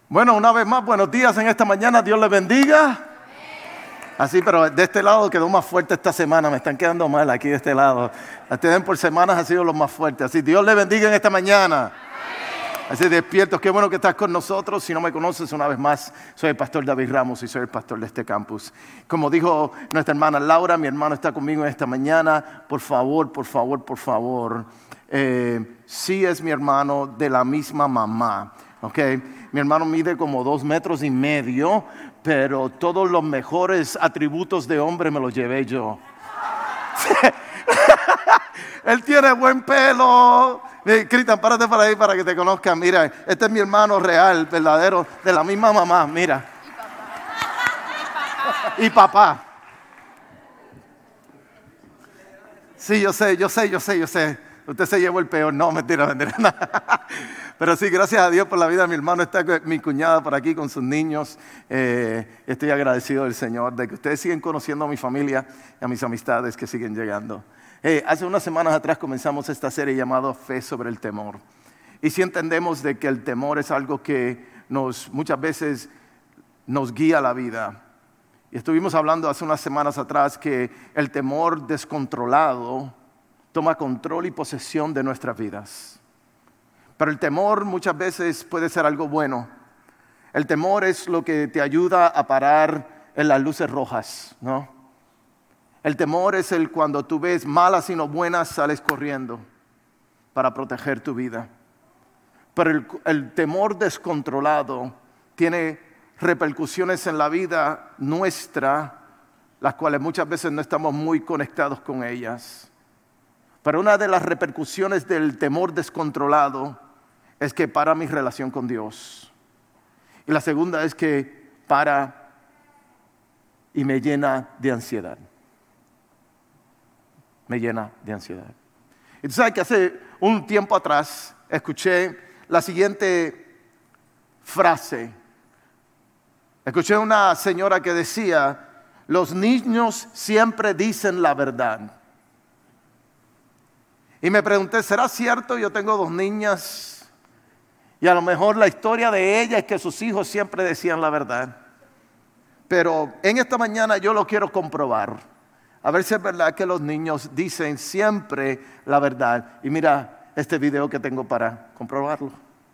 Bueno, una vez más, buenos días en esta mañana. Dios les bendiga. Así, pero de este lado quedó más fuerte esta semana. Me están quedando mal aquí de este lado. Ustedes por semanas han sido los más fuertes. Así, Dios les bendiga en esta mañana. Así, despiertos. Qué bueno que estás con nosotros. Si no me conoces, una vez más, soy el pastor David Ramos y soy el pastor de este campus. Como dijo nuestra hermana Laura, mi hermano está conmigo en esta mañana. Por favor. Sí es mi hermano de la misma mamá. Okay. Mi hermano mide como 2,5 metros, pero todos los mejores atributos de hombre me los llevé yo. Él tiene buen pelo. Cristian, párate para ahí para que te conozcan. Mira, este es mi hermano real, verdadero, de la misma mamá, mira. Y papá. Sí, yo sé. Usted se llevó el peor. No, mentira. Pero sí, gracias a Dios por la vida de mi hermano. Está mi cuñada por aquí con sus niños. Estoy agradecido del Señor de que ustedes siguen conociendo a mi familia y a mis amistades que siguen llegando. Hace unas semanas atrás comenzamos esta serie llamada Fe sobre el temor. Y sí entendemos de que el temor es algo que muchas veces nos guía la vida. Y estuvimos hablando hace unas semanas atrás que el temor descontrolado toma control y posesión de nuestras vidas. Pero el temor muchas veces puede ser algo bueno. El temor es lo que te ayuda a parar en las luces rojas, ¿no? El temor es cuando tú ves malas y no buenas, sales corriendo para proteger tu vida. Pero el temor descontrolado tiene repercusiones en la vida nuestra, las cuales muchas veces no estamos muy conectados con ellas. Pero una de las repercusiones del temor descontrolado es que para mi relación con Dios. Y la segunda es que para y me llena de ansiedad. Me llena de ansiedad. Y tú sabes que hace un tiempo atrás escuché la siguiente frase. Escuché a una señora que decía: los niños siempre dicen la verdad. Y me pregunté, ¿será cierto? Yo tengo 2 niñas y a lo mejor la historia de ella es que sus hijos siempre decían la verdad. Pero en esta mañana yo lo quiero comprobar. A ver si es verdad que los niños dicen siempre la verdad. Y mira este video que tengo para comprobarlo.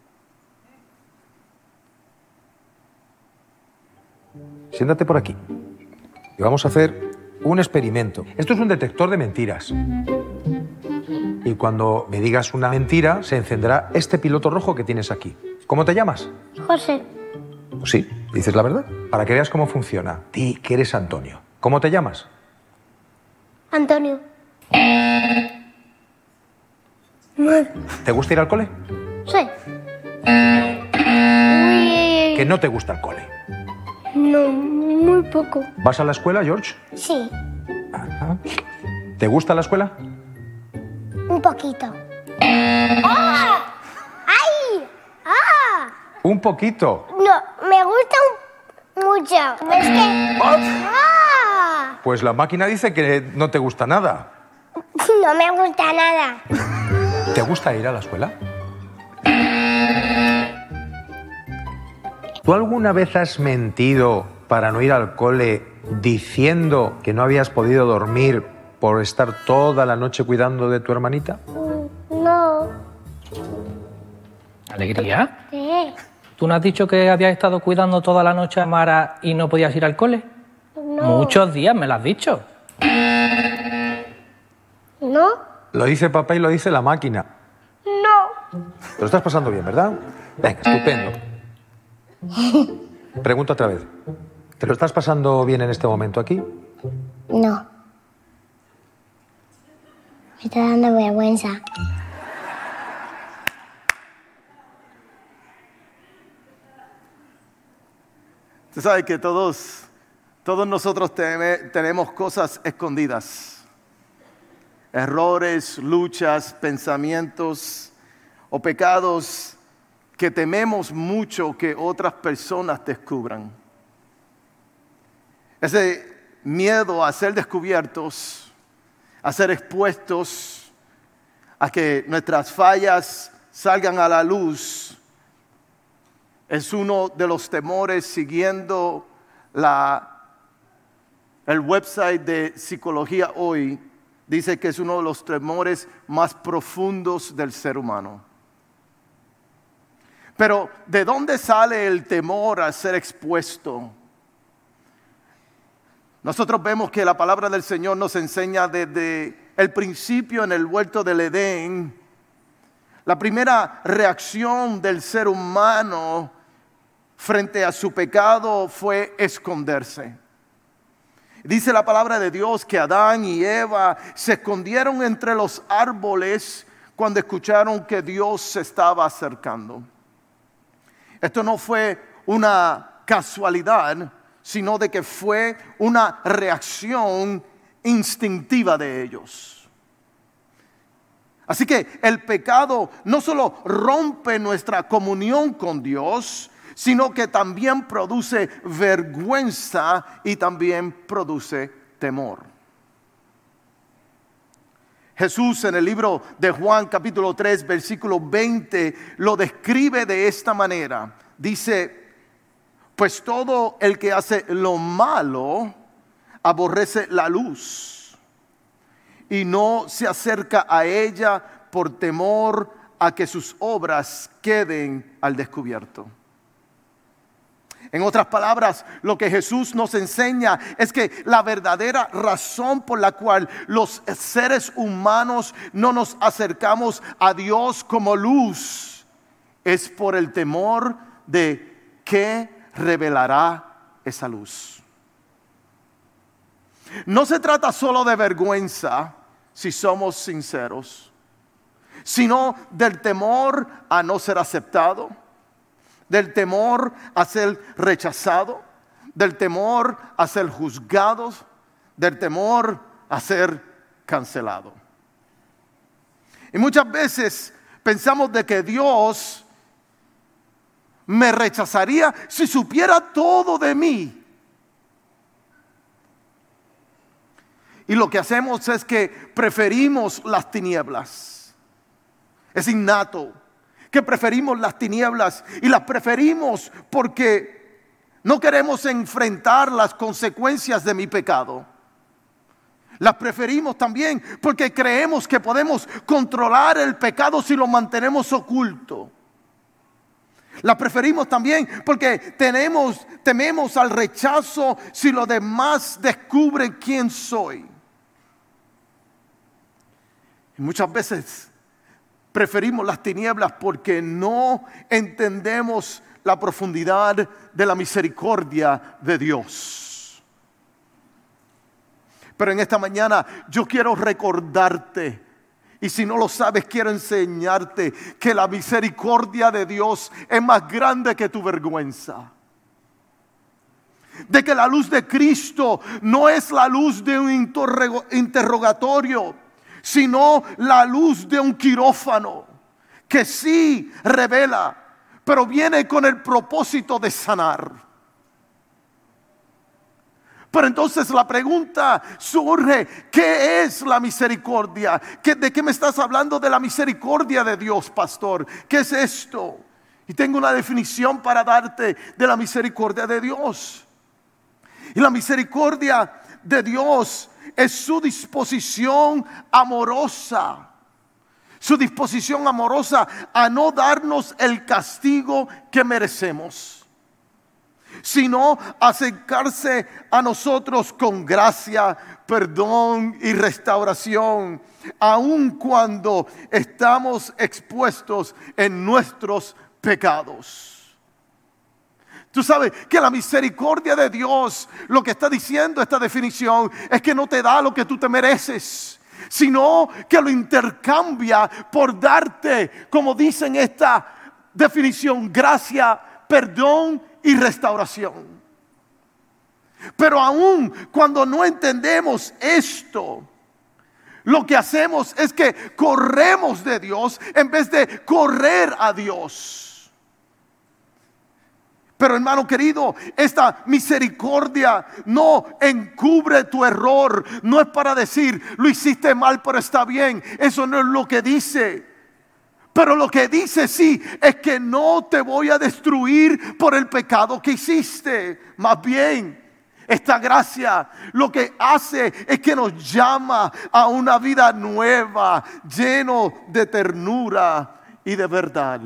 Siéntate por aquí. Y vamos a hacer un experimento. Esto es un detector de mentiras. Y cuando me digas una mentira, se encenderá este piloto rojo que tienes aquí. ¿Cómo te llamas? José. Pues sí, dices la verdad. Para que veas cómo funciona. Di que eres Antonio. ¿Cómo te llamas? Antonio. ¿Te gusta ir al cole? Sí. Que no te gusta el cole. No, muy poco. ¿Vas a la escuela, George? Sí, Ajá. ¿Te gusta la escuela? un poquito. ¡Ah! ¡Ay! ¡Ah! Un poquito. No, me gusta mucho. Es que... ¡Ah! Pues la máquina dice que no te gusta nada. No me gusta nada. ¿Te gusta ir a la escuela? ¿Tú alguna vez has mentido para no ir al cole diciendo que no habías podido dormir por estar toda la noche cuidando de tu hermanita? No. ¿Alegría? ¿Qué? ¿Tú no has dicho que habías estado cuidando toda la noche a Mara y no podías ir al cole? No. Muchos días me lo has dicho. ¿No? Lo dice papá y lo dice la máquina. No. Te lo estás pasando bien, ¿verdad? Venga, estupendo. Pregunta otra vez. ¿Te lo estás pasando bien en este momento aquí? No. Me está dando vergüenza. Tú sabes que todos nosotros tenemos cosas escondidas. Errores, luchas, pensamientos o pecados que tememos mucho que otras personas descubran. Ese miedo a ser descubiertos, a ser expuestos, a que nuestras fallas salgan a la luz, Es uno de los temores, siguiendo el website de Psicología Hoy, dice que es uno de los temores más profundos del ser humano. Pero ¿de dónde sale el temor a ser expuesto? Nosotros vemos que la palabra del Señor nos enseña desde el principio en el huerto del Edén. La primera reacción del ser humano frente a su pecado fue esconderse. Dice la palabra de Dios que Adán y Eva se escondieron entre los árboles cuando escucharon que Dios se estaba acercando. Esto no fue una casualidad, sino de que fue una reacción instintiva de ellos. Así que el pecado no solo rompe nuestra comunión con Dios, sino que también produce vergüenza y también produce temor. Jesús en el libro de Juan capítulo 3 versículo 20 lo describe de esta manera. Dice: pues todo el que hace lo malo aborrece la luz y no se acerca a ella por temor a que sus obras queden al descubierto. En otras palabras, lo que Jesús nos enseña es que la verdadera razón por la cual los seres humanos no nos acercamos a Dios como luz es por el temor de que revelará esa luz. No se trata solo de vergüenza, si somos sinceros, sino del temor a no ser aceptado, del temor a ser rechazado, del temor a ser juzgados, del temor a ser cancelado. Y muchas veces pensamos de que Dios me rechazaría si supiera todo de mí. Y lo que hacemos es que preferimos las tinieblas. Es innato que preferimos las tinieblas, y las preferimos porque no queremos enfrentar las consecuencias de mi pecado. Las preferimos también porque creemos que podemos controlar el pecado si lo mantenemos oculto. Las preferimos también porque tememos al rechazo si los demás descubren quién soy. Y muchas veces preferimos las tinieblas porque no entendemos la profundidad de la misericordia de Dios. Pero en esta mañana yo quiero recordarte, y si no lo sabes, quiero enseñarte que la misericordia de Dios es más grande que tu vergüenza. De que la luz de Cristo no es la luz de un interrogatorio, sino la luz de un quirófano que sí revela, pero viene con el propósito de sanar. Pero entonces la pregunta surge: ¿qué es la misericordia? ¿De qué me estás hablando de la misericordia de Dios, pastor? ¿Qué es esto? Y tengo una definición para darte de la misericordia de Dios. Y la misericordia de Dios es su disposición amorosa. Su disposición amorosa a no darnos el castigo que merecemos, sino acercarse a nosotros con gracia, perdón y restauración, aun cuando estamos expuestos en nuestros pecados. Tú sabes que la misericordia de Dios, lo que está diciendo esta definición, es que no te da lo que tú te mereces, sino que lo intercambia por darte, como dice en esta definición, gracia, perdón y restauración. Pero aún cuando no entendemos esto, lo que hacemos es que corremos de Dios en vez de correr a Dios. Pero hermano querido, esta misericordia no encubre tu error. No es para decir, lo hiciste mal pero está bien. Eso no es lo que dice. Pero lo que dice sí es que no te voy a destruir por el pecado que hiciste. Más bien, esta gracia lo que hace es que nos llama a una vida nueva, lleno de ternura y de verdad.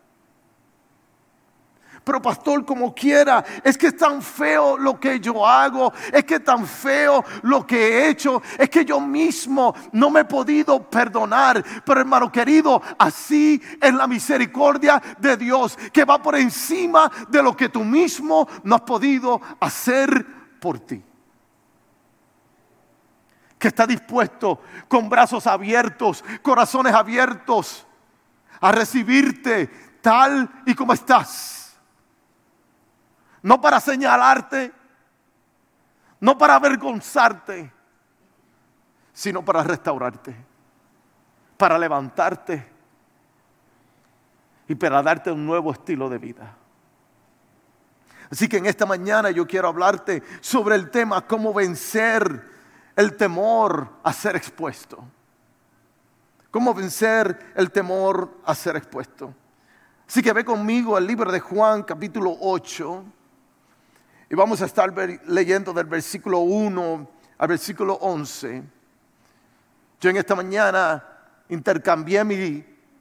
Pero pastor, como quiera, es que es tan feo lo que yo hago, es que es tan feo lo que he hecho, es que yo mismo no me he podido perdonar. Pero hermano querido, así es la misericordia de Dios, que va por encima de lo que tú mismo no has podido hacer por ti. Que está dispuesto con brazos abiertos, corazones abiertos a recibirte tal y como estás. No para señalarte, no para avergonzarte, sino para restaurarte, para levantarte y para darte un nuevo estilo de vida. Así que en esta mañana yo quiero hablarte sobre el tema cómo vencer el temor a ser expuesto. Cómo vencer el temor a ser expuesto. Así que ve conmigo al libro de Juan capítulo 8. Y vamos a estar leyendo del versículo 1 al versículo 11. Yo en esta mañana intercambié mi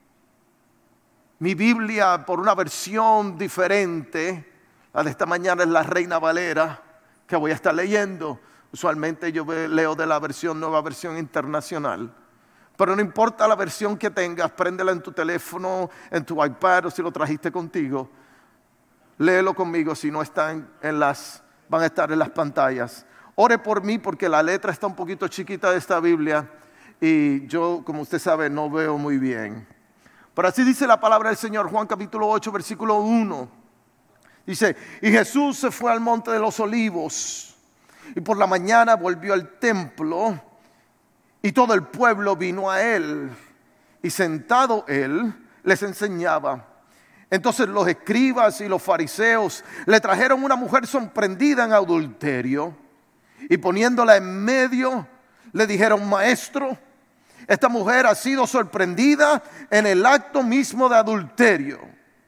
Biblia por una versión diferente. La de esta mañana es la Reina Valera, que voy a estar leyendo. Usualmente yo leo de la nueva versión internacional. Pero no importa la versión que tengas, préndela en tu teléfono, en tu iPad o si lo trajiste contigo. Léelo conmigo, si no están van a estar en las pantallas. Ore por mí porque la letra está un poquito chiquita de esta Biblia y yo, como usted sabe, no veo muy bien. Pero así dice la palabra del Señor, Juan capítulo 8, versículo 1. Dice, y Jesús se fue al monte de los olivos y por la mañana volvió al templo y todo el pueblo vino a él y sentado él les enseñaba. Entonces los escribas y los fariseos le trajeron una mujer sorprendida en adulterio y poniéndola en medio le dijeron, maestro, esta mujer ha sido sorprendida en el acto mismo de adulterio.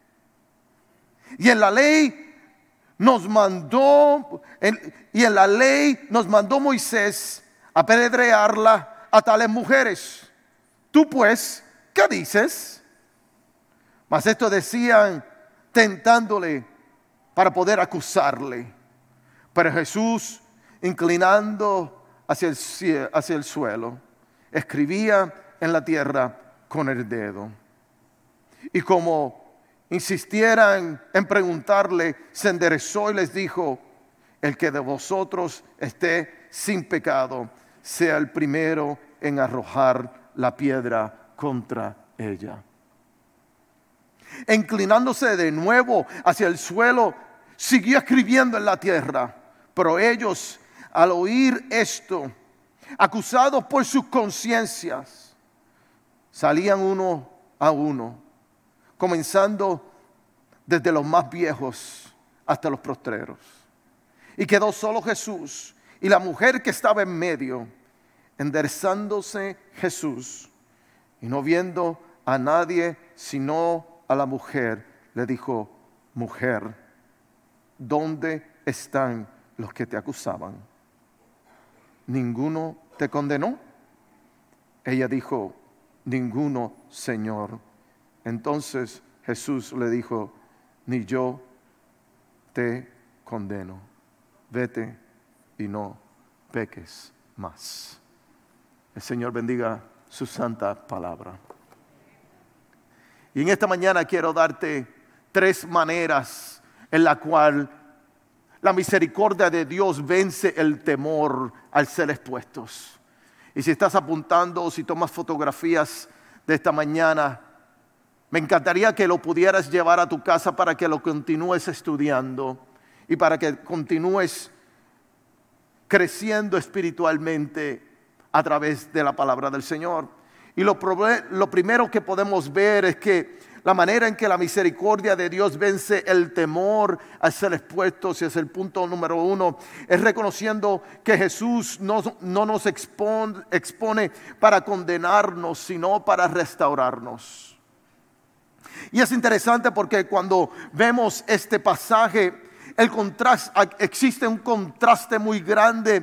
Y en la ley nos mandó Moisés apedrearla a tales mujeres. Tú pues, ¿qué dices? Mas esto decían tentándole para poder acusarle. Pero Jesús, inclinando hacia el suelo, escribía en la tierra con el dedo. Y como insistieran en preguntarle, se enderezó y les dijo, el que de vosotros esté sin pecado, sea el primero en arrojar la piedra contra ella. Inclinándose de nuevo hacia el suelo, siguió escribiendo en la tierra. Pero ellos, al oír esto, acusados por sus conciencias, salían uno a uno, comenzando desde los más viejos hasta los postreros. Y quedó solo Jesús y la mujer que estaba en medio. Enderezándose Jesús y no viendo a nadie sino a la mujer, le dijo, mujer, ¿dónde están los que te acusaban? ¿Ninguno te condenó? Ella dijo, ninguno, Señor. Entonces Jesús le dijo, ni yo te condeno. Vete y no peques más. El Señor bendiga su santa palabra. Y en esta mañana quiero darte 3 maneras en la cual la misericordia de Dios vence el temor al ser expuestos. Y si estás apuntando o si tomas fotografías de esta mañana, me encantaría que lo pudieras llevar a tu casa para que lo continúes estudiando y para que continúes creciendo espiritualmente a través de la palabra del Señor. Y lo primero que podemos ver es que la manera en que la misericordia de Dios vence el temor a ser expuestos, y es el punto número 1, es reconociendo que Jesús no nos expone para condenarnos, sino para restaurarnos. Y es interesante porque cuando vemos este pasaje, existe un contraste muy grande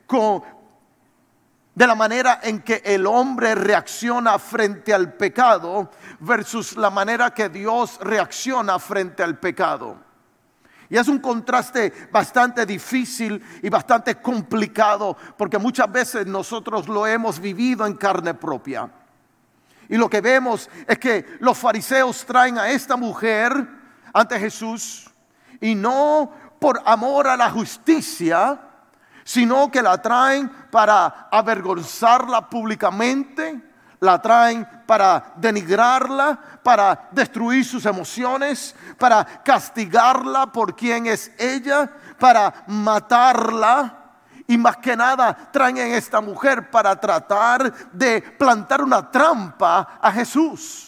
de la manera en que el hombre reacciona frente al pecado versus la manera que Dios reacciona frente al pecado. Y es un contraste bastante difícil y bastante complicado, porque muchas veces nosotros lo hemos vivido en carne propia. Y lo que vemos es que los fariseos traen a esta mujer ante Jesús, y no por amor a la justicia, sino que la traen para avergonzarla públicamente, la traen para denigrarla, para destruir sus emociones, para castigarla por quien es ella, para matarla. Y más que nada traen a esta mujer para tratar de plantar una trampa a Jesús.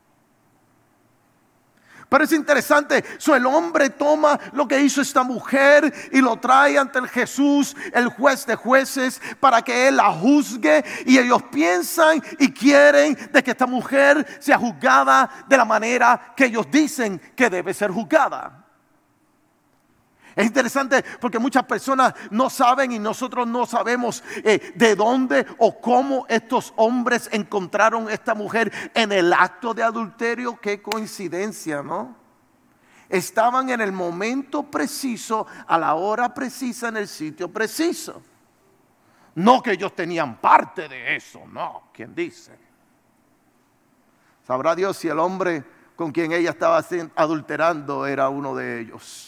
Pero es interesante, el hombre toma lo que hizo esta mujer y lo trae ante el Jesús, el juez de jueces, para que él la juzgue. Y ellos piensan y quieren de que esta mujer sea juzgada de la manera que ellos dicen que debe ser juzgada. Es interesante porque muchas personas no saben y nosotros no sabemos de dónde o cómo estos hombres encontraron a esta mujer en el acto de adulterio. Qué coincidencia, ¿no? Estaban en el momento preciso, a la hora precisa, en el sitio preciso. No que ellos tenían parte de eso, no. ¿Quién dice? Sabrá Dios si el hombre con quien ella estaba adulterando era uno de ellos.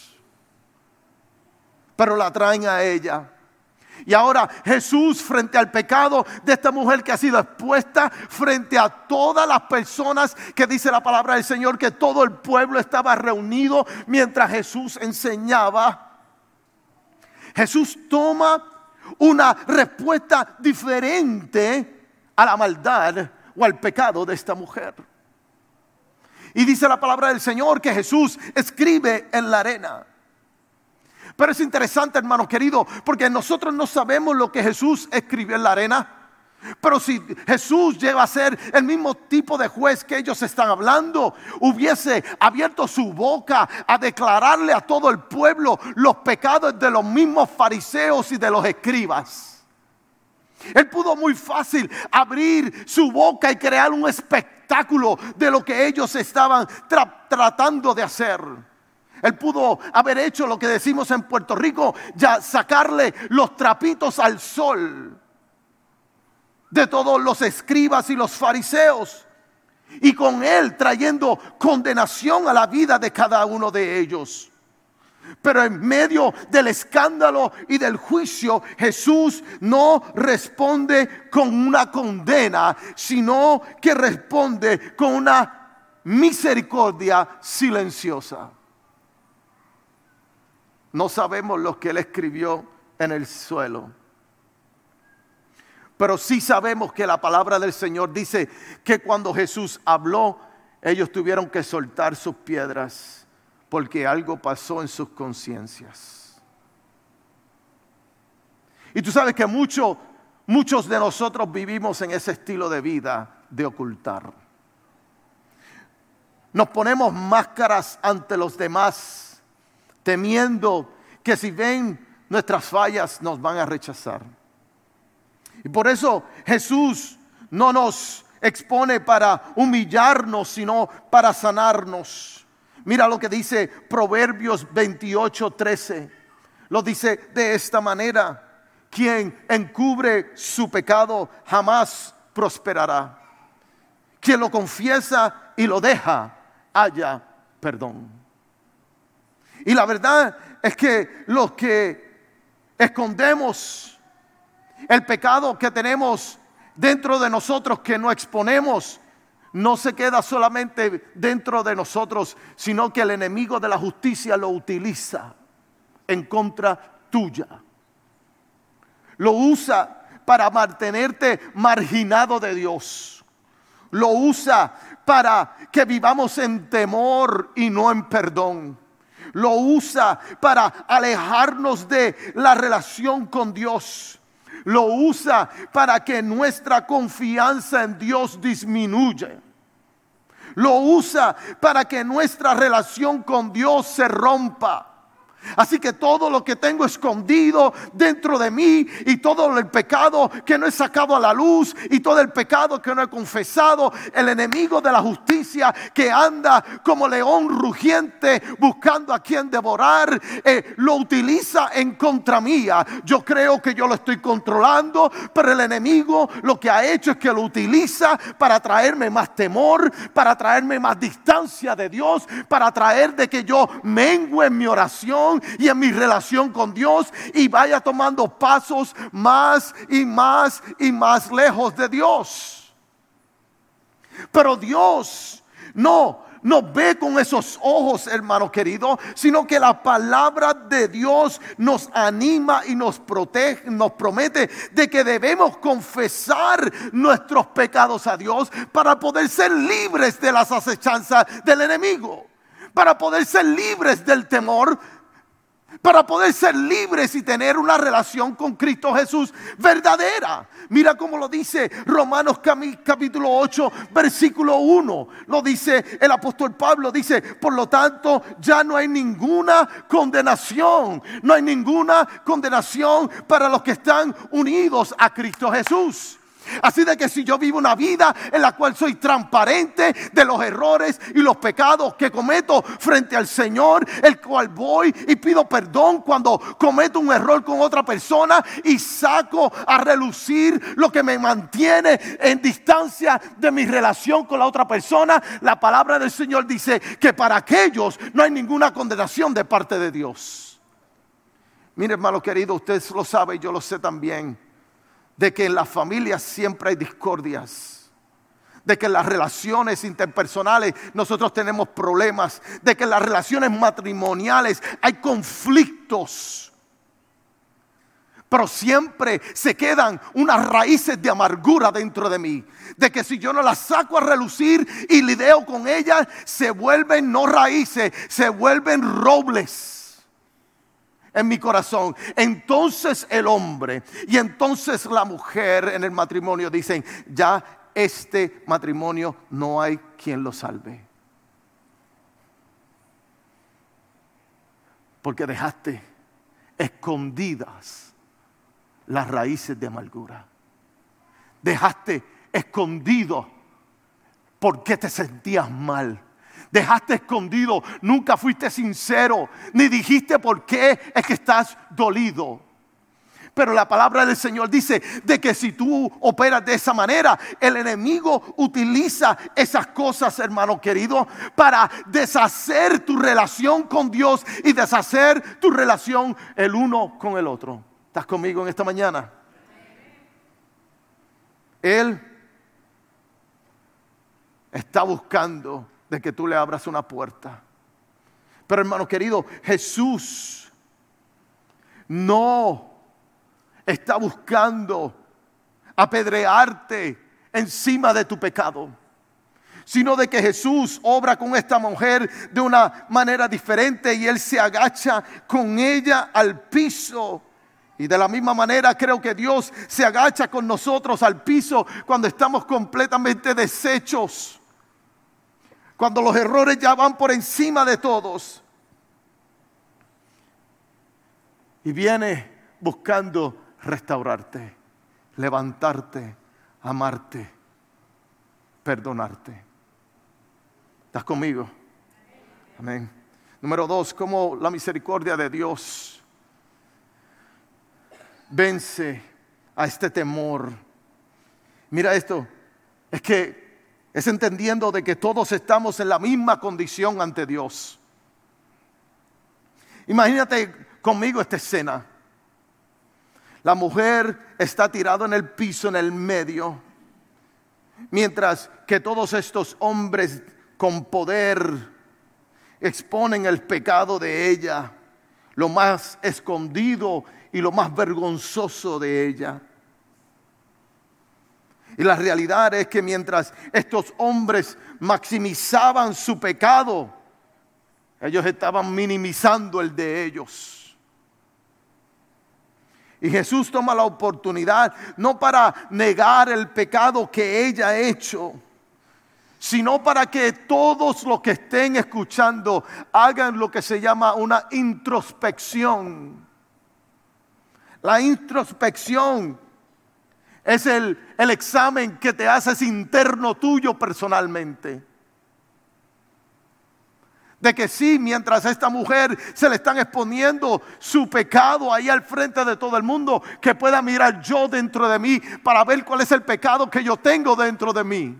Pero la traen a ella. Y ahora Jesús, frente al pecado de esta mujer que ha sido expuesta, frente a todas las personas, que dice la palabra del Señor que todo el pueblo estaba reunido mientras Jesús enseñaba, Jesús toma una respuesta diferente a la maldad o al pecado de esta mujer. Y dice la palabra del Señor que Jesús escribe en la arena. Pero es interesante, hermano querido, porque nosotros no sabemos lo que Jesús escribió en la arena. Pero si Jesús llega a ser el mismo tipo de juez que ellos están hablando, hubiese abierto su boca a declararle a todo el pueblo los pecados de los mismos fariseos y de los escribas. Él pudo muy fácil abrir su boca y crear un espectáculo de lo que ellos estaban tratando de hacer. Él pudo haber hecho lo que decimos en Puerto Rico, ya sacarle los trapitos al sol de todos los escribas y los fariseos, y con él trayendo condenación a la vida de cada uno de ellos. Pero en medio del escándalo y del juicio, Jesús no responde con una condena, sino que responde con una misericordia silenciosa. No sabemos lo que él escribió en el suelo, pero sí sabemos que la palabra del Señor dice que cuando Jesús habló, ellos tuvieron que soltar sus piedras porque algo pasó en sus conciencias. Y tú sabes que muchos de nosotros vivimos en ese estilo de vida de ocultar. Nos ponemos máscaras ante los demás, temiendo que si ven nuestras fallas nos van a rechazar. Y por eso Jesús no nos expone para humillarnos, sino para sanarnos. Mira lo que dice Proverbios 28:13. Lo dice de esta manera: quien encubre su pecado jamás prosperará. Quien lo confiesa y lo deja, halla perdón. Y la verdad es que los que escondemos el pecado que tenemos dentro de nosotros, que no exponemos, no se queda solamente dentro de nosotros, sino que el enemigo de la justicia lo utiliza en contra tuya. Lo usa para mantenerte marginado de Dios. Lo usa para que vivamos en temor y no en perdón. Lo usa para alejarnos de la relación con Dios. Lo usa para que nuestra confianza en Dios disminuya. lo usa para que nuestra relación con Dios se rompa. Así que todo lo que tengo escondido dentro de mí y todo el pecado que no he sacado a la luz y todo el pecado que no he confesado, el enemigo de la justicia que anda como león rugiente buscando a quien devorar, lo utiliza en contra mía. Yo creo que yo lo estoy controlando, pero el enemigo lo que ha hecho es que lo utiliza para traerme más temor, para traerme más distancia de Dios, para traer de que yo mengue en mi oración y en mi relación con Dios y vaya tomando pasos más y más y más lejos de Dios. Pero Dios no ve con esos ojos, hermano querido, sino que la palabra de Dios nos anima y nos protege, nos promete de que debemos confesar nuestros pecados a Dios para poder ser libres de las acechanzas del enemigo, para poder ser libres del temor, para poder ser libres y tener una relación con Cristo Jesús verdadera. Mira cómo lo dice Romanos capítulo 8 versículo 1. Lo dice el apóstol Pablo, dice: por lo tanto ya no hay ninguna condenación. No hay ninguna condenación para los que están unidos a Cristo Jesús. Así de que si yo vivo una vida en la cual soy transparente de los errores y los pecados que cometo frente al Señor, el cual voy y pido perdón cuando cometo un error con otra persona y saco a relucir lo que me mantiene en distancia de mi relación con la otra persona, la palabra del Señor dice que para aquellos no hay ninguna condenación de parte de Dios. Mire, hermano querido, usted lo sabe y yo lo sé también, de que en las familias siempre hay discordias, de que en las relaciones interpersonales nosotros tenemos problemas, de que en las relaciones matrimoniales hay conflictos, pero siempre se quedan unas raíces de amargura dentro de mí, de que si yo no las saco a relucir y lidio con ellas, se vuelven no raíces, se vuelven robles en mi corazón. Entonces el hombre y entonces la mujer en el matrimonio dicen: ya este matrimonio no hay quien lo salve, porque dejaste escondidas las raíces de amargura, dejaste escondido por qué te sentías mal, dejaste escondido, nunca fuiste sincero, ni dijiste por qué es que estás dolido. Pero la palabra del Señor dice de que si tú operas de esa manera, el enemigo utiliza esas cosas, hermano querido, para deshacer tu relación con Dios y deshacer tu relación el uno con el otro. ¿Estás conmigo en esta mañana? Él está buscando de que tú le abras una puerta. Pero hermano querido, Jesús no está buscando apedrearte encima de tu pecado, sino de que Jesús obra con esta mujer de una manera diferente y Él se agacha con ella al piso. Y de la misma manera creo que Dios se agacha con nosotros al piso cuando estamos completamente deshechos, cuando los errores ya van por encima de todos, y viene buscando restaurarte, levantarte, amarte, perdonarte. ¿Estás conmigo? Amén. Número 2, cómo la misericordia de Dios vence a este temor. Mira esto, es que es entendiendo de que todos estamos en la misma condición ante Dios. Imagínate conmigo esta escena. La mujer está tirada en el piso, en el medio, mientras que todos estos hombres con poder exponen el pecado de ella, lo más escondido y lo más vergonzoso de ella. Y la realidad es que mientras estos hombres maximizaban su pecado, ellos estaban minimizando el de ellos. Y Jesús toma la oportunidad no para negar el pecado que ella ha hecho, sino para que todos los que estén escuchando hagan lo que se llama una introspección. La introspección es el examen que te haces interno tuyo personalmente. De que sí, mientras a esta mujer se le están exponiendo su pecado ahí al frente de todo el mundo, que pueda mirar yo dentro de mí para ver cuál es el pecado que yo tengo dentro de mí.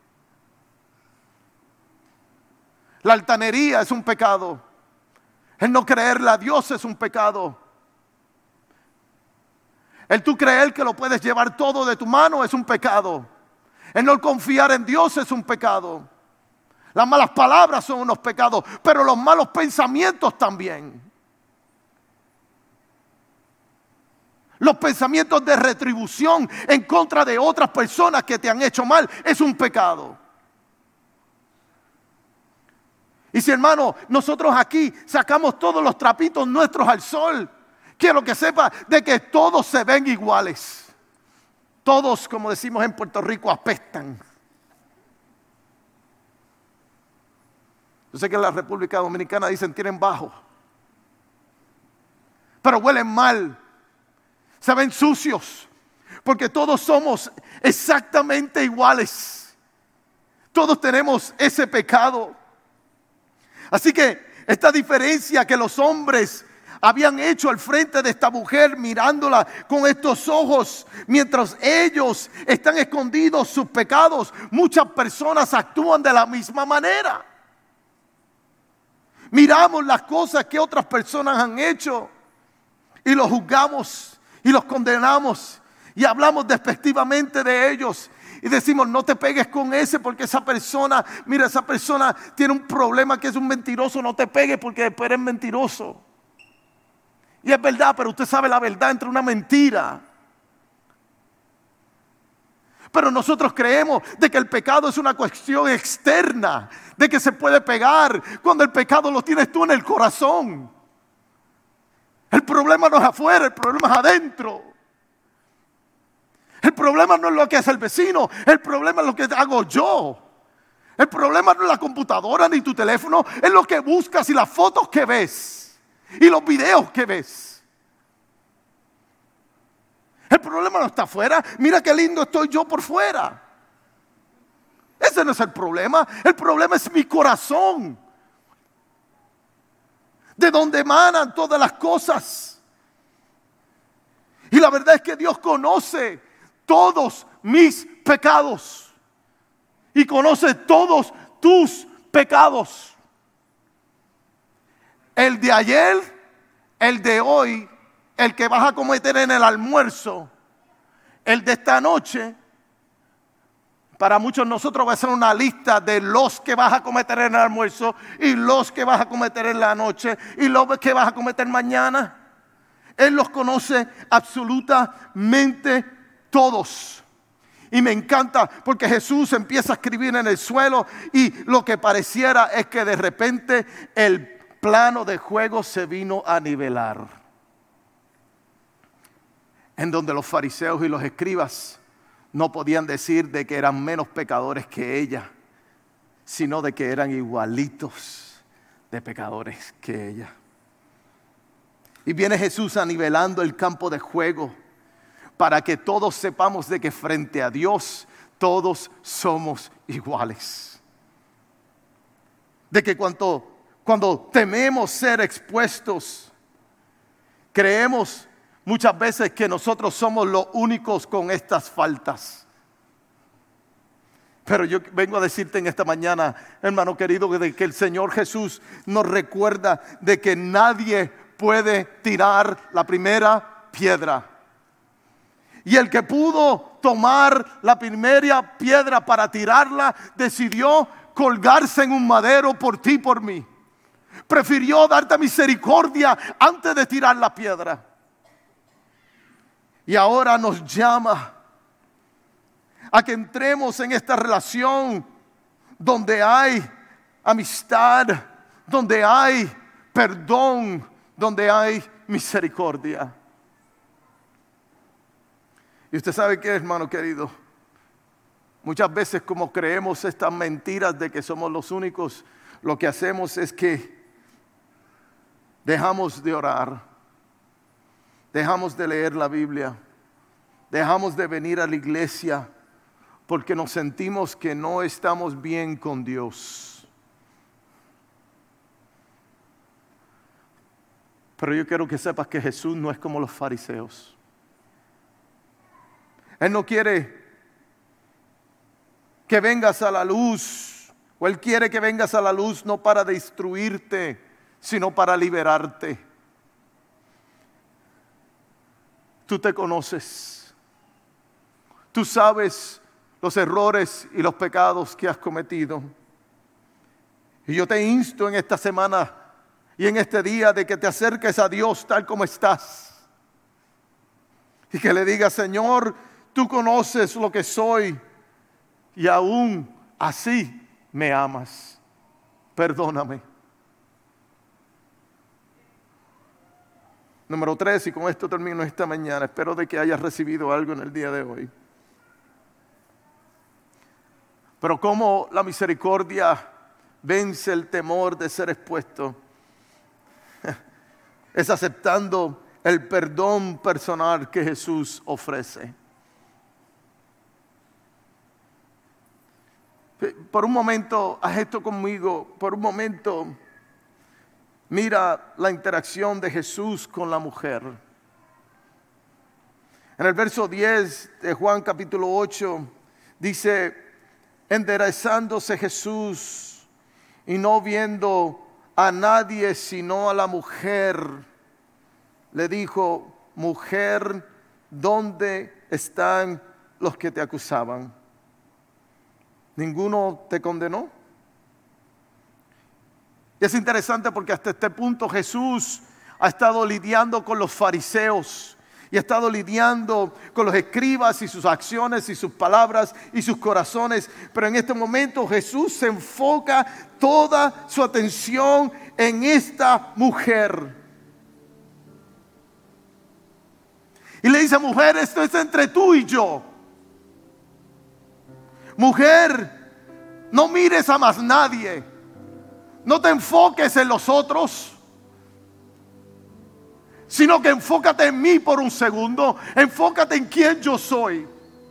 La altanería es un pecado. El no creerle a Dios es un pecado. El tú creer que lo puedes llevar todo de tu mano es un pecado. El no confiar en Dios es un pecado. Las malas palabras son unos pecados, pero los malos pensamientos también. Los pensamientos de retribución en contra de otras personas que te han hecho mal es un pecado. Y si, hermano, nosotros aquí sacamos todos los trapitos nuestros al sol, quiero que sepa de que todos se ven iguales. Todos, como decimos en Puerto Rico, apestan. Yo sé que en la República Dominicana dicen tienen bajo, pero huelen mal, se ven sucios, porque todos somos exactamente iguales. Todos tenemos ese pecado. Así que esta diferencia que los hombres habían hecho al frente de esta mujer, mirándola con estos ojos, mientras ellos están escondidos sus pecados, muchas personas actúan de la misma manera. Miramos las cosas que otras personas han hecho y los juzgamos y los condenamos y hablamos despectivamente de ellos. Y decimos, no te pegues con ese porque esa persona, mira, esa persona tiene un problema que es un mentiroso. No te pegues porque después eres mentiroso. Y es verdad, pero usted sabe la verdad entre una mentira. Pero nosotros creemos de que el pecado es una cuestión externa, de que se puede pegar cuando el pecado lo tienes tú en el corazón. El problema no es afuera, el problema es adentro. El problema no es lo que hace el vecino, el problema es lo que hago yo. El problema no es la computadora ni tu teléfono, es lo que buscas y las fotos que ves y los videos que ves. El problema no está afuera. Mira qué lindo estoy yo por fuera. Ese no es el problema es mi corazón, de donde emanan todas las cosas. Y la verdad es que Dios conoce todos mis pecados y conoce todos tus pecados. El de ayer, el de hoy, el que vas a cometer en el almuerzo, el de esta noche. Para muchos de nosotros va a ser una lista de los que vas a cometer en el almuerzo y los que vas a cometer en la noche y los que vas a cometer mañana. Él los conoce absolutamente todos. Y me encanta porque Jesús empieza a escribir en el suelo y lo que pareciera es que de repente el plano de juego se vino a nivelar. En donde los fariseos y los escribas no podían decir de que eran menos pecadores que ella, sino de que eran igualitos de pecadores que ella. Y viene Jesús anivelando el campo de juego para que todos sepamos de que frente a Dios todos somos iguales. De que cuando tememos ser expuestos, creemos muchas veces que nosotros somos los únicos con estas faltas. Pero yo vengo a decirte en esta mañana, hermano querido, de que el Señor Jesús nos recuerda de que nadie puede tirar la primera piedra. Y el que pudo tomar la primera piedra para tirarla, decidió colgarse en un madero por ti y por mí. Prefirió darte misericordia antes de tirar la piedra. Y ahora nos llama a que entremos en esta relación donde hay amistad, donde hay perdón, donde hay misericordia. Y usted sabe qué, hermano querido, Muchas veces, como creemos estas mentiras de que somos los únicos, lo que hacemos es que dejamos de orar, dejamos de leer la Biblia, dejamos de venir a la iglesia porque nos sentimos que no estamos bien con Dios. Pero yo quiero que sepas que Jesús no es como los fariseos. Él no quiere que vengas a la luz, o Él quiere que vengas a la luz no para destruirte, sino para liberarte. Tú te conoces, tú sabes los errores y los pecados que has cometido. Y yo te insto en esta semana y en este día de que te acerques a Dios tal como estás. Y que le digas: Señor, tú conoces lo que soy y aún así me amas. Perdóname. Número 3, y con esto termino esta mañana. Espero de que hayas recibido algo en el día de hoy. Pero cómo la misericordia vence el temor de ser expuesto, es aceptando el perdón personal que Jesús ofrece. Por un momento, haz esto conmigo. Por un momento, mira la interacción de Jesús con la mujer. En el verso 10 de Juan capítulo 8, dice: enderezándose Jesús y no viendo a nadie sino a la mujer, le dijo: mujer, ¿dónde están los que te acusaban? ¿Ninguno te condenó? Y es interesante porque hasta este punto Jesús ha estado lidiando con los fariseos y ha estado lidiando con los escribas y sus acciones y sus palabras y sus corazones. Pero en este momento Jesús se enfoca toda su atención en esta mujer. Y le dice: mujer, esto es entre tú y yo. Mujer, no mires a más nadie. No te enfoques en los otros, sino que enfócate en mí por un segundo. Enfócate en quién yo soy.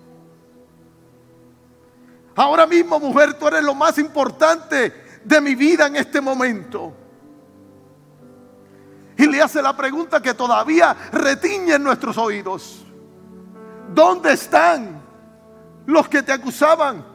Ahora mismo, mujer, tú eres lo más importante de mi vida en este momento. Y le hace la pregunta que todavía retiñe en nuestros oídos: ¿dónde están los que te acusaban?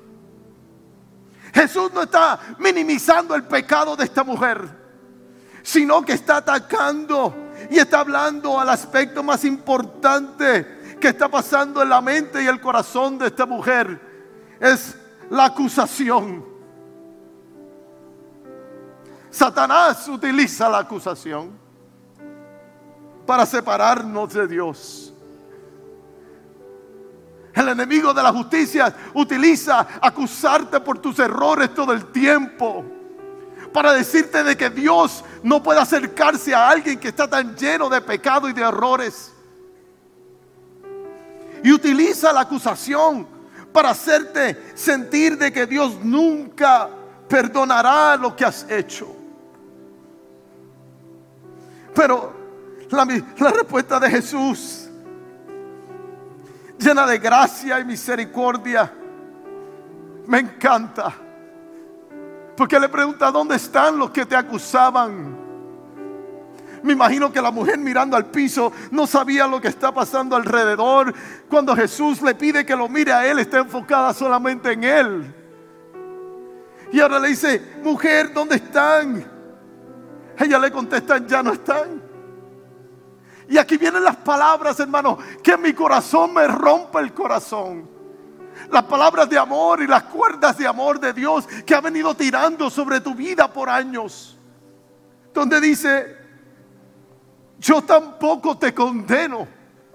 Jesús no está minimizando el pecado de esta mujer, sino que está atacando y está hablando al aspecto más importante que está pasando en la mente y el corazón de esta mujer. Es la acusación. Satanás utiliza la acusación para separarnos de Dios. El enemigo de la justicia utiliza acusarte por tus errores todo el tiempo, para decirte de que Dios no puede acercarse a alguien que está tan lleno de pecado y de errores. Y utiliza la acusación para hacerte sentir de que Dios nunca perdonará lo que has hecho. Pero la respuesta de Jesús, llena de gracia y misericordia, me encanta. Porque le pregunta: ¿dónde están los que te acusaban? Me imagino que la mujer, mirando al piso, no sabía lo que está pasando alrededor. Cuando Jesús le pide que lo mire a él, está enfocada solamente en él. Y ahora le dice: mujer, ¿dónde están? Ella le contesta: ya no están. Y aquí vienen las palabras, hermano, que en mi corazón me rompe el corazón. Las palabras de amor y las cuerdas de amor de Dios que ha venido tirando sobre tu vida por años. Donde dice: yo tampoco te condeno.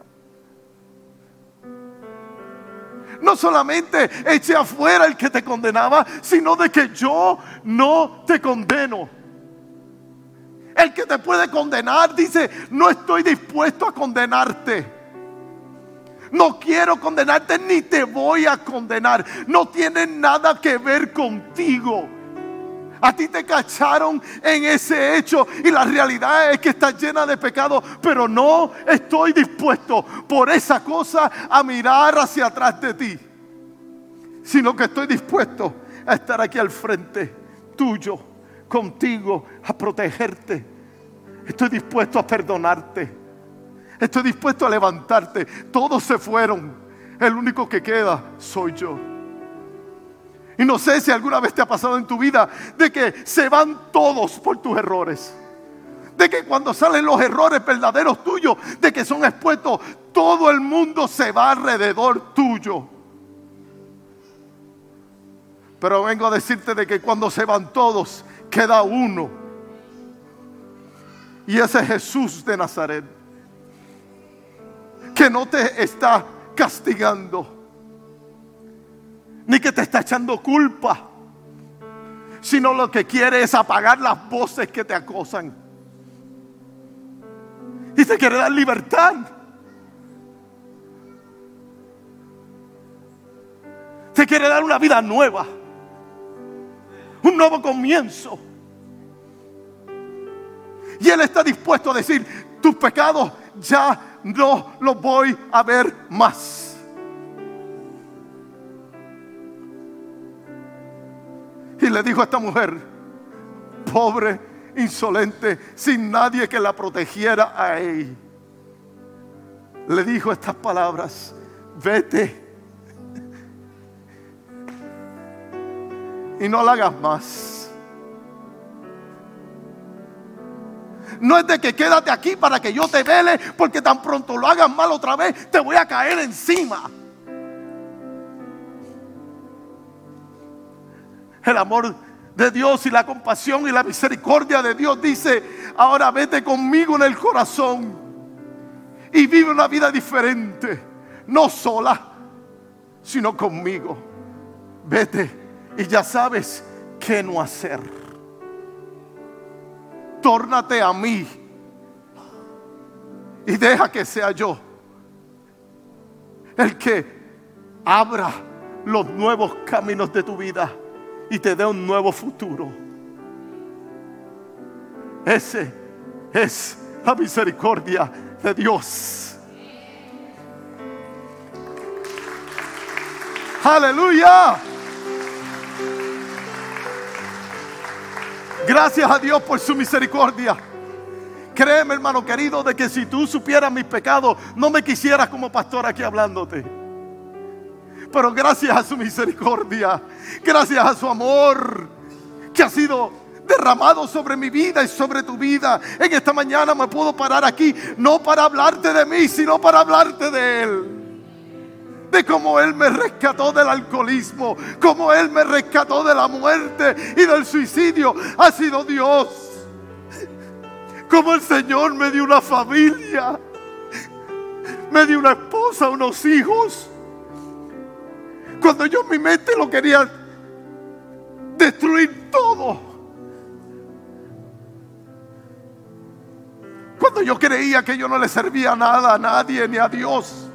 No solamente eché afuera el que te condenaba, sino de que yo no te condeno. El que te puede condenar dice: no estoy dispuesto a condenarte. No quiero condenarte ni te voy a condenar. No tiene nada que ver contigo. A ti te cacharon en ese hecho y la realidad es que estás llena de pecado, pero no estoy dispuesto por esa cosa a mirar hacia atrás de ti, sino que estoy dispuesto a estar aquí al frente tuyo, contigo, a protegerte. Estoy dispuesto a perdonarte. Estoy dispuesto a levantarte. Todos se fueron. El único que queda soy yo. Y no sé si alguna vez te ha pasado en tu vida de que se van todos por tus errores. De que cuando salen los errores verdaderos tuyos, de que son expuestos, todo el mundo se va alrededor tuyo. Pero vengo a decirte de que cuando se van todos, queda uno. Y ese es Jesús de Nazaret, que no te está castigando, ni que te está echando culpa, sino lo que quiere es apagar las voces que te acosan. Y te quiere dar libertad. Te quiere dar una vida nueva, un nuevo comienzo. Y Él está dispuesto a decir: tus pecados ya no los voy a ver más. Y le dijo a esta mujer, pobre, insolente, sin nadie que la protegiera a él, le dijo estas palabras: vete y no la hagas más. No es de que quédate aquí para que yo te vele, porque tan pronto lo hagas mal otra vez te voy a caer encima. El amor de Dios y la compasión y la misericordia de Dios dice: ahora vete conmigo en el corazón y vive una vida diferente, no sola, sino conmigo. Vete y ya sabes qué no hacer. Tórnate a mí y deja que sea yo el que abra los nuevos caminos de tu vida y te dé un nuevo futuro. Ese es la misericordia de Dios. Aleluya. Gracias a Dios por su misericordia. Créeme, hermano querido, de que si tú supieras mis pecados, no me quisieras como pastor aquí hablándote. Pero gracias a su misericordia, gracias a su amor que ha sido derramado sobre mi vida y sobre tu vida, en esta mañana me puedo parar aquí, no para hablarte de mí, sino para hablarte de Él. De cómo Él me rescató del alcoholismo, cómo Él me rescató de la muerte y del suicidio. Ha sido Dios. Cómo el Señor me dio una familia, me dio una esposa, unos hijos. Cuando yo en mi mente lo quería destruir todo, cuando yo creía que yo no le servía nada a nadie ni a Dios.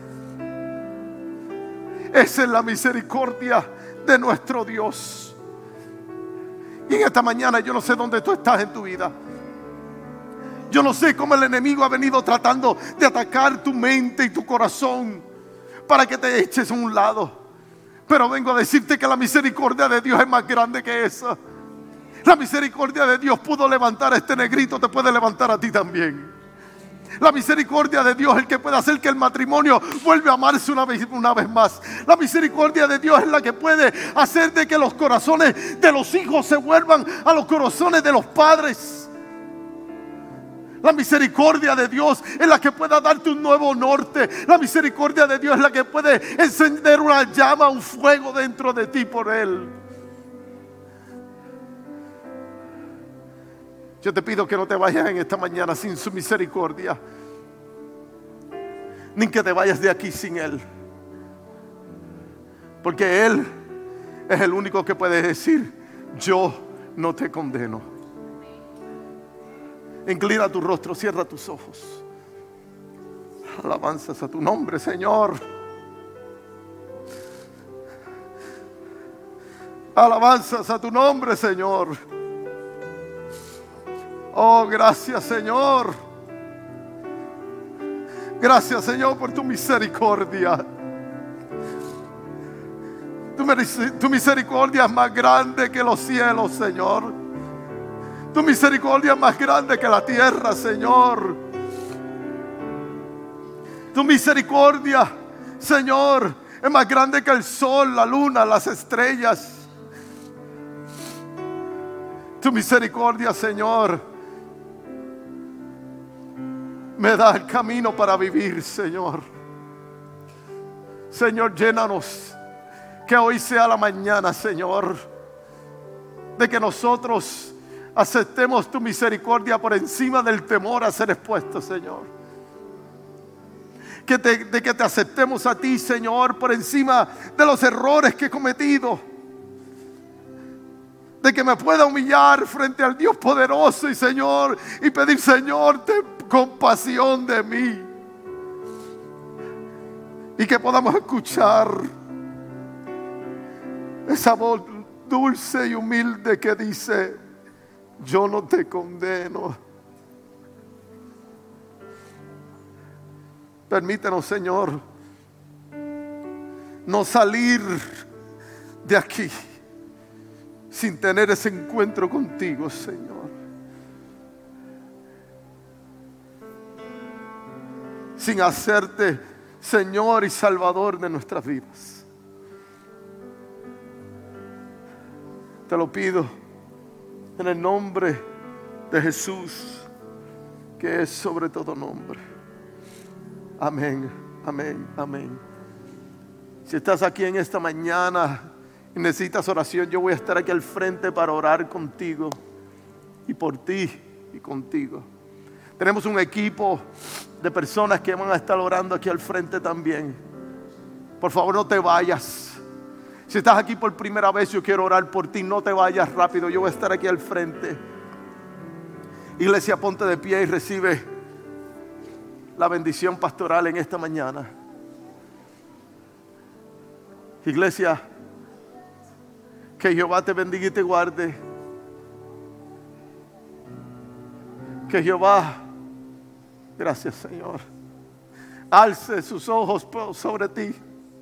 Esa es la misericordia de nuestro Dios. Y en esta mañana yo no sé dónde tú estás en tu vida. Yo no sé cómo el enemigo ha venido tratando de atacar tu mente y tu corazón para que te eches a un lado. Pero vengo a decirte que la misericordia de Dios es más grande que esa. La misericordia de Dios pudo levantar a este negrito, te puede levantar a ti también. La misericordia de Dios es el que puede hacer que el matrimonio vuelva a amarse una vez más. La misericordia de Dios es la que puede hacer de que los corazones de los hijos se vuelvan a los corazones de los padres. La misericordia de Dios es la que puede darte un nuevo norte. La misericordia de Dios es la que puede encender una llama, un fuego dentro de ti por Él. Yo te pido que no te vayas en esta mañana sin su misericordia, ni que te vayas de aquí sin Él, porque Él es el único que puede decir: yo no te condeno. Inclina tu rostro, cierra tus ojos. Alabanzas a tu nombre, Señor. Alabanzas a tu nombre, Señor. Oh, gracias, Señor. Gracias, Señor, por tu misericordia. Tu misericordia es más grande que los cielos, Señor. Tu misericordia es más grande que la tierra, Señor. Tu misericordia, Señor, es más grande que el sol, la luna, las estrellas. Tu misericordia, Señor, me da el camino para vivir, Señor. Señor, llénanos. Que hoy sea la mañana, Señor, de que nosotros aceptemos tu misericordia por encima del temor a ser expuesto, Señor. De que te aceptemos a ti, Señor, por encima de los errores que he cometido. De que me pueda humillar frente al Dios poderoso y Señor, y pedir, Señor, ten compasión de mí. Y que podamos escuchar esa voz dulce y humilde que dice: yo no te condeno. Permítenos, Señor, no salir de aquí sin tener ese encuentro contigo, Señor. Sin hacerte Señor y Salvador de nuestras vidas. Te lo pido en el nombre de Jesús, que es sobre todo nombre. Amén, amén, amén. Si estás aquí en esta mañana y necesitas oración, yo voy a estar aquí al frente para orar contigo y por ti y contigo. Tenemos un equipo de personas que van a estar orando aquí al frente también. Por favor, no te vayas. Si estás aquí por primera vez, yo quiero orar por ti. No te vayas rápido, yo voy a estar aquí al frente. Iglesia, ponte de pie y recibe la bendición pastoral en esta mañana. Iglesia, que Jehová te bendiga y te guarde. Que Jehová, gracias, Señor, alce sus ojos sobre ti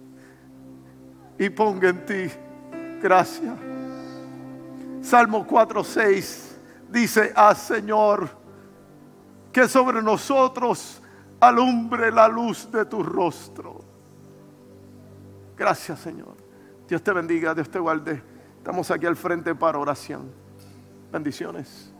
y ponga en ti gracia. Salmo 4:6 dice: haz, Señor, que sobre nosotros alumbre la luz de tu rostro. Gracias, Señor. Dios te bendiga, Dios te guarde. Estamos aquí al frente para oración. Bendiciones.